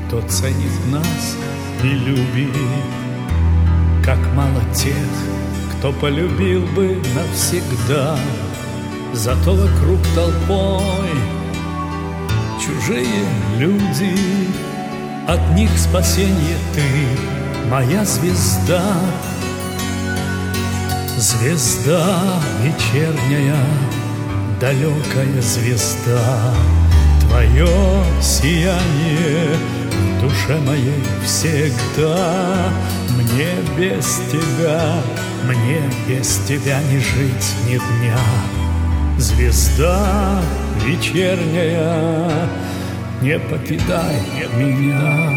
кто ценит нас и любит. Как мало тех, кто полюбил бы навсегда, зато вокруг толпой чужие люди. От них спасенье ты, моя звезда. Звезда вечерняя, далекая звезда, твое сияние в душе моей всегда. Мне без тебя не жить ни дня. Звезда вечерняя, не покидай меня.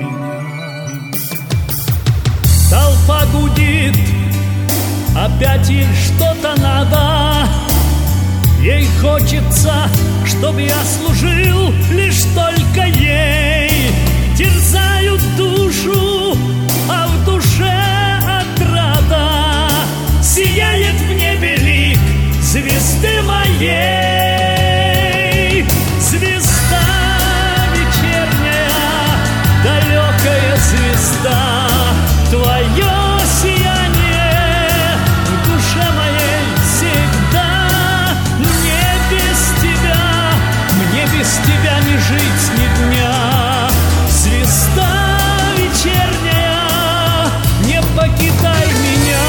Толпа гудит, опять ей что-то надо. Ей хочется, чтоб я служил лишь только ей. Терзают душу, а в душе отрада. Сияет в небе лик звезды моей. Звезда вечерняя, далекая звезда, твое сияние в душе моей всегда. Мне без тебя не жить ни дня. Звезда вечерняя, не покидай меня.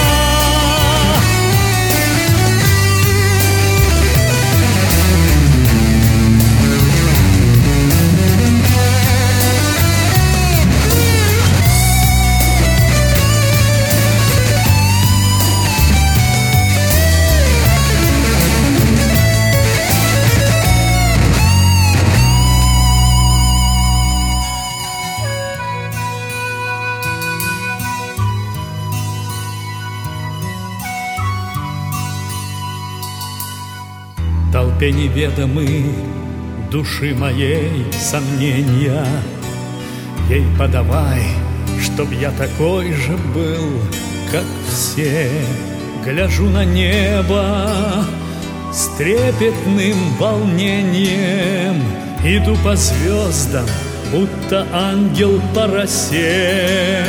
Толпе неведомы души моей сомнения. Ей подавай, чтоб я такой же был, как все. Гляжу на небо с трепетным волнением, иду по звездам, будто ангел по росе.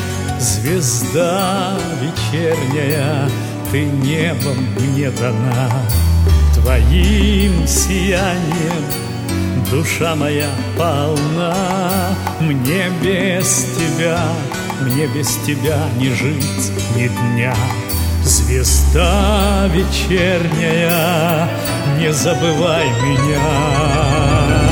Звезда вечерняя, ты небом мне дана. Твоим сиянием душа моя полна. Мне без тебя не жить ни дня. Звезда вечерняя, не забывай меня.